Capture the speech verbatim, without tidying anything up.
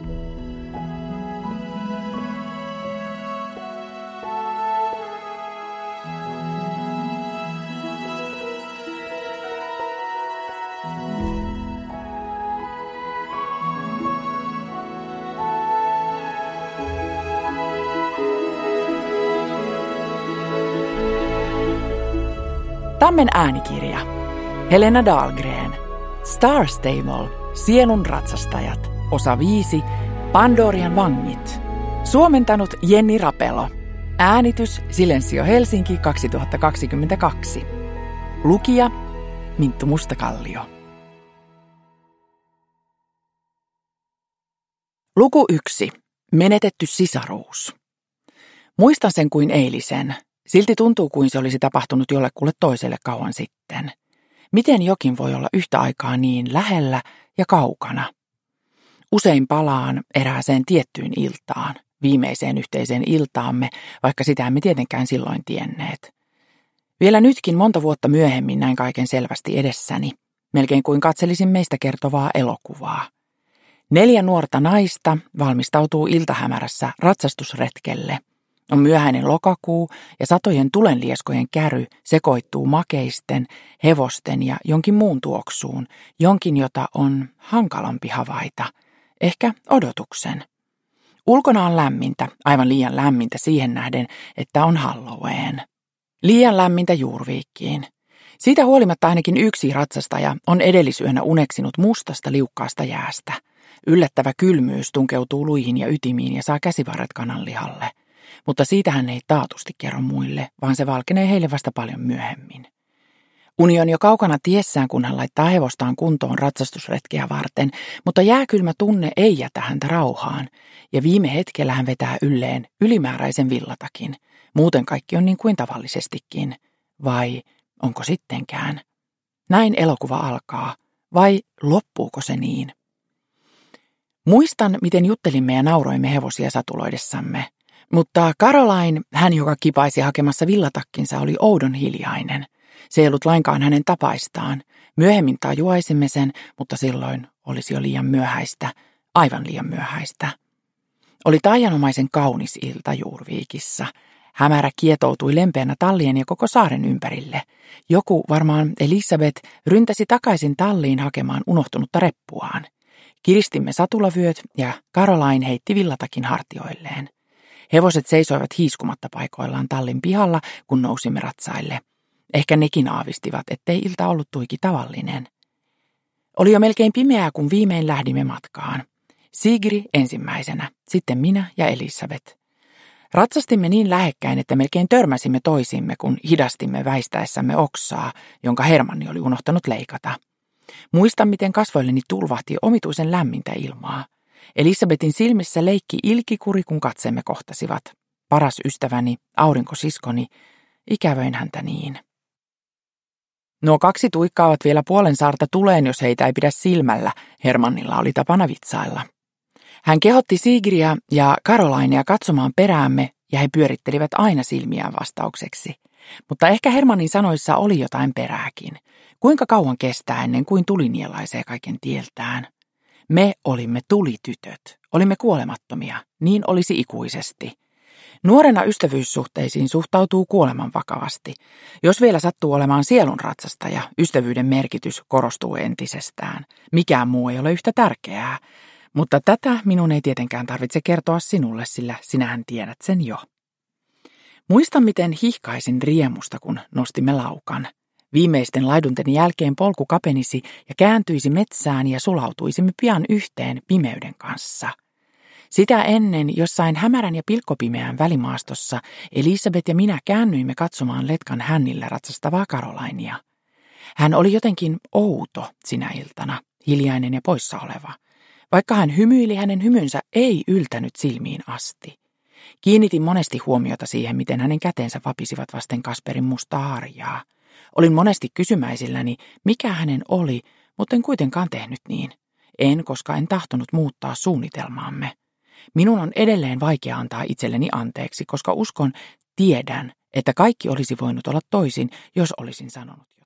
Tammen äänikirja. Helena Dahlgren. Star Stable. Sielun ratsastajat. Osa viisi. Pandorian vangit. Suomentanut Jenni Rapelo. Äänitys Silensio Helsinki kaksituhattakaksikymmentäkaksi. Lukija Minttu Mustakallio. Luku yksi. Menetetty sisaruus. Muistan sen kuin eilisen. Silti tuntuu kuin se olisi tapahtunut jollekulle toiselle kauan sitten. Miten jokin voi olla yhtä aikaa niin lähellä ja kaukana? Usein palaan erääseen tiettyyn iltaan, viimeiseen yhteiseen iltaamme, vaikka sitä emme tietenkään silloin tienneet. Vielä nytkin monta vuotta myöhemmin näin kaiken selvästi edessäni, melkein kuin katselisin meistä kertovaa elokuvaa. Neljä nuorta naista valmistautuu iltahämärässä ratsastusretkelle. On myöhäinen lokakuu ja satojen tulenlieskojen käry sekoittuu makeisten, hevosten ja jonkin muun tuoksuun, jonkin jota on hankalampi havaita, ehkä odotuksen. Ulkona on lämmintä, aivan liian lämmintä siihen nähden, että on Halloween. Liian lämmintä Juurviikkiin. Siitä huolimatta ainakin yksi ratsastaja on edellisyönä uneksinut mustasta liukkaasta jäästä. Yllättävä kylmyys tunkeutuu luihin ja ytimiin ja saa käsivarret kananlihalle. Mutta siitä hän ei taatusti kerro muille, vaan se valkenee heille vasta paljon myöhemmin. Uni on jo kaukana tiessään, kun hän laittaa hevostaan kuntoon ratsastusretkeä varten, mutta jääkylmä tunne ei jätä häntä rauhaan, ja viime hetkellä hän vetää ylleen ylimääräisen villatakin. Muuten kaikki on niin kuin tavallisestikin. Vai onko sittenkään? Näin elokuva alkaa. Vai loppuuko se niin? Muistan, miten juttelimme ja nauroimme hevosia satuloidessamme. Mutta Caroline, hän joka kipaisi hakemassa villatakkinsa, oli oudon hiljainen. Se ei ollut lainkaan hänen tapaistaan. Myöhemmin tajuaisimme sen, mutta silloin olisi jo liian myöhäistä, aivan liian myöhäistä. Oli taianomaisen kaunis ilta Juurviikissa. Hämärä kietoutui lempeänä tallien ja koko saaren ympärille. Joku, varmaan Elisabeth, ryntäsi takaisin talliin hakemaan unohtunutta reppuaan. Kiristimme satulavyöt ja Caroline heitti villatakin hartioilleen. Hevoset seisoivat hiiskumatta paikoillaan tallin pihalla, kun nousimme ratsaille. Ehkä nekin aavistivat, ettei ilta ollut tuiki tavallinen. Oli jo melkein pimeää, kun viimein lähdimme matkaan. Sigri ensimmäisenä, sitten minä ja Elisabeth. Ratsastimme niin lähekkäin, että melkein törmäsimme toisimme, kun hidastimme väistäessämme oksaa, jonka Hermanni oli unohtanut leikata. Muistan, miten kasvoilleni tulvahti omituisen lämmintä ilmaa. Elisabetin silmissä leikki ilkikuri, kun katseemme kohtasivat. Paras ystäväni, aurinkosiskoni, ikävöin häntä niin. Nuo kaksi tuikkaavat vielä puolen saarta tuleen, jos heitä ei pidä silmällä, Hermannilla oli tapana vitsailla. Hän kehotti Sigriä ja Carolinea katsomaan peräämme, ja he pyörittelivät aina silmiään vastaukseksi. Mutta ehkä Hermannin sanoissa oli jotain perääkin. Kuinka kauan kestää ennen kuin tuli nielaisee kaiken tieltään? Me olimme tulitytöt, olimme kuolemattomia, niin olisi ikuisesti. Nuorena ystävyyssuhteisiin suhtautuu kuoleman vakavasti. Jos vielä sattuu olemaan sielun ratsastaja, ystävyyden merkitys korostuu entisestään. Mikään muu ei ole yhtä tärkeää, mutta tätä minun ei tietenkään tarvitse kertoa sinulle, sillä sinähän tiedät sen jo. Muistan, miten hihkaisin riemusta, kun nostimme laukan. Viimeisten laidunten jälkeen polku kapenisi ja kääntyisi metsään ja sulautuisimme pian yhteen pimeyden kanssa. Sitä ennen jossain hämärän ja pilkkopimeän välimaastossa Elisabeth ja minä käännyimme katsomaan letkan hännillä ratsastavaa Carolinea. Hän oli jotenkin outo sinä iltana, hiljainen ja poissa oleva. Vaikka hän hymyili, hänen hymynsä ei yltänyt silmiin asti. Kiinnitin monesti huomiota siihen, miten hänen käteensä vapisivat vasten Kasperin mustaa harjaa. Olin monesti kysymäisilläni, mikä hänen oli, mutta en kuitenkaan tehnyt niin. En, koska en tahtonut muuttaa suunnitelmaamme. Minun on edelleen vaikea antaa itselleni anteeksi, koska uskon, tiedän, että kaikki olisi voinut olla toisin, jos olisin sanonut jo.